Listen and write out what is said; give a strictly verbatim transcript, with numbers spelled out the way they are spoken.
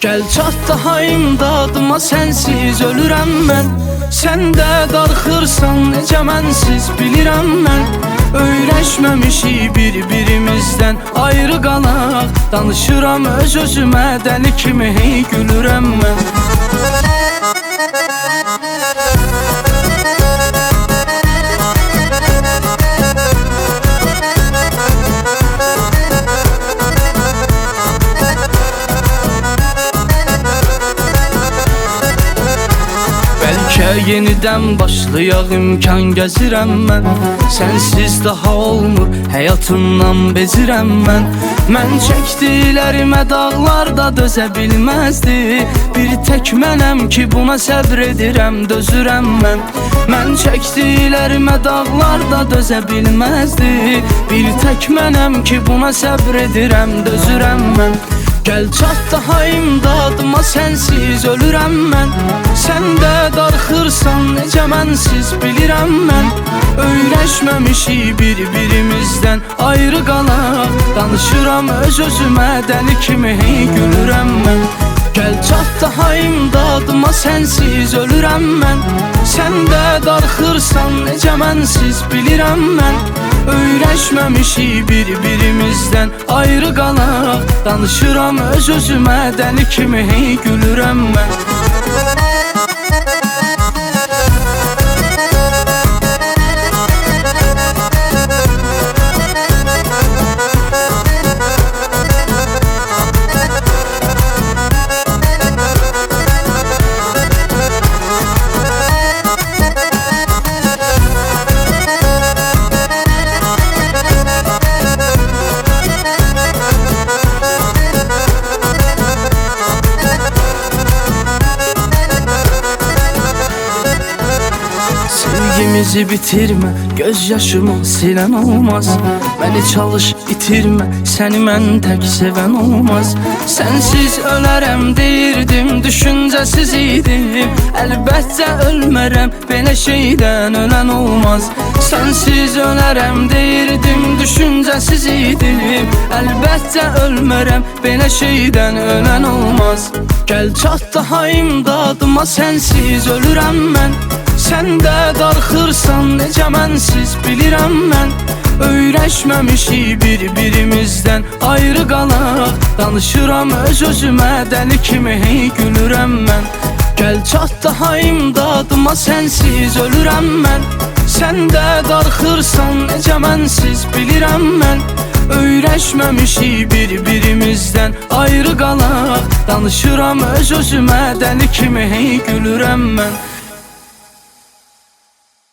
Gəl çat daha imdadıma, sensiz ölürəm mən. Sən də darxırsan necə mənsiz bilirəm mən. Öyrəşməmişik bir-birimizdən ayrı qalaq. Danışıram öz özümə dəli kimi, hey gülürəm mən. Bəlkə yenidən başlayaq, imkan gəzirəm mən. Sənsiz daha olmur, həyatımdan bezirəm mən. Mən çəkdilərimə dağlarda dözə bilməzdi. Bir tək mənəm ki buna səbr edirəm, dözürəm mən. Mən çəkdilərimə dağlarda dözə bilməzdi. Bir tək mənəm ki buna səbr edirəm, dözürəm mən. Gəl çat daha imdadıma, sensiz ölürəm mən. Sən də darxırsan necə mənsiz bilirəm mən. Öyrəşməmişik bir-birimizdən ayrı qalaq. Danışıram öz özümə dəli kimi, hey gülürəm mən. Gəl çat daha imdadıma, sensiz ölürəm mən. Sən də darxırsan necə mənsiz bilirəm mən. Öyrəşməmişik bir-birimizdən ayrı qalaq. Danışıram öz özümə dəli kimi, hey gülürəm mən. Sevgimizi bitirmə, göz yaşımı silən olmaz. Məni çalış itirmə, səni mən tək sevən olmaz. Sənsiz ölərəm deyirdim, düşüncəsiz idim. Əlbəttə ölmərəm, belə şeydən ölən olmaz. Sənsiz ölərəm deyirdim, düşüncəsiz idim. Əlbəttə ölmərəm, belə şeydən ölən olmaz. Gəl çat daha imdadıma, sensiz ölürəm mən. Sən də darxırsan necə mənsiz bilirəm mən. Öyrəşməmişik bir-birimizdən ayrı qalaq. Danışıram öz özümə dəli kimi, hey gülürəm mən. Gəl çat daha imdadıma, sensiz ölürəm mən. Sən də darxırsan necə mənsiz bilirəm mən. Öyrəşməmişik bir-birimizdən ayrı qalaq. Danışıram öz özümə dəli kimi, hey gülürəm mən.